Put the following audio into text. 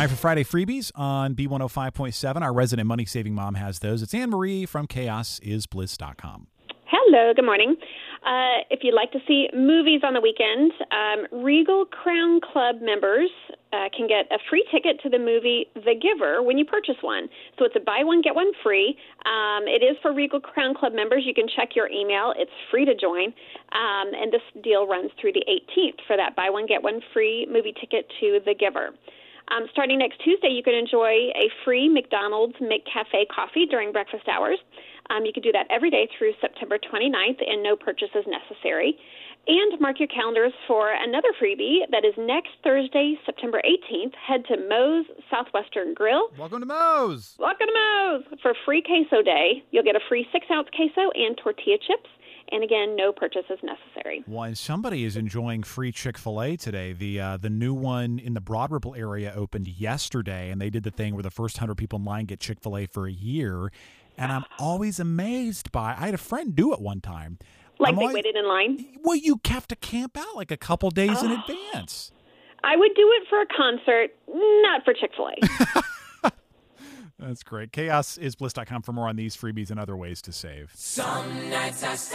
Time for Friday freebies on B105.7. Our resident money-saving mom has those. It's Anne-Marie from chaosisbliss.com. Hello, good morning. If you'd like to see movies on the weekend, Regal Crown Club members can get a free ticket to the movie The Giver when you purchase one. So it's a buy one, get one free. It is for Regal Crown Club members. You can check your email. It's free to join. And this deal runs through the 18th for that buy one, get one free movie ticket to The Giver. Starting next Tuesday, you can enjoy a free McDonald's McCafe coffee during breakfast hours. You can do that every day through September 29th, and no purchase is necessary. And mark your calendars for another freebie that is next Thursday, September 18th. Head to Moe's Southwestern Grill. Welcome to Moe's. Welcome to Moe's for Free Queso Day. You'll get a free 6-ounce queso and tortilla chips. And again, no purchase is necessary. Well, and somebody is enjoying free Chick-fil-A today. The new one in the Broad Ripple area opened yesterday, and they did the thing where the first 100 people in line get Chick-fil-A for a year. And I'm always amazed by, I had a friend do it one time. Like they waited in line? Well, you have to camp out like a couple days in advance. I would do it for a concert, not for Chick-fil-A. That's great. chaosisbliss.com for more on these freebies and other ways to save. Some nights I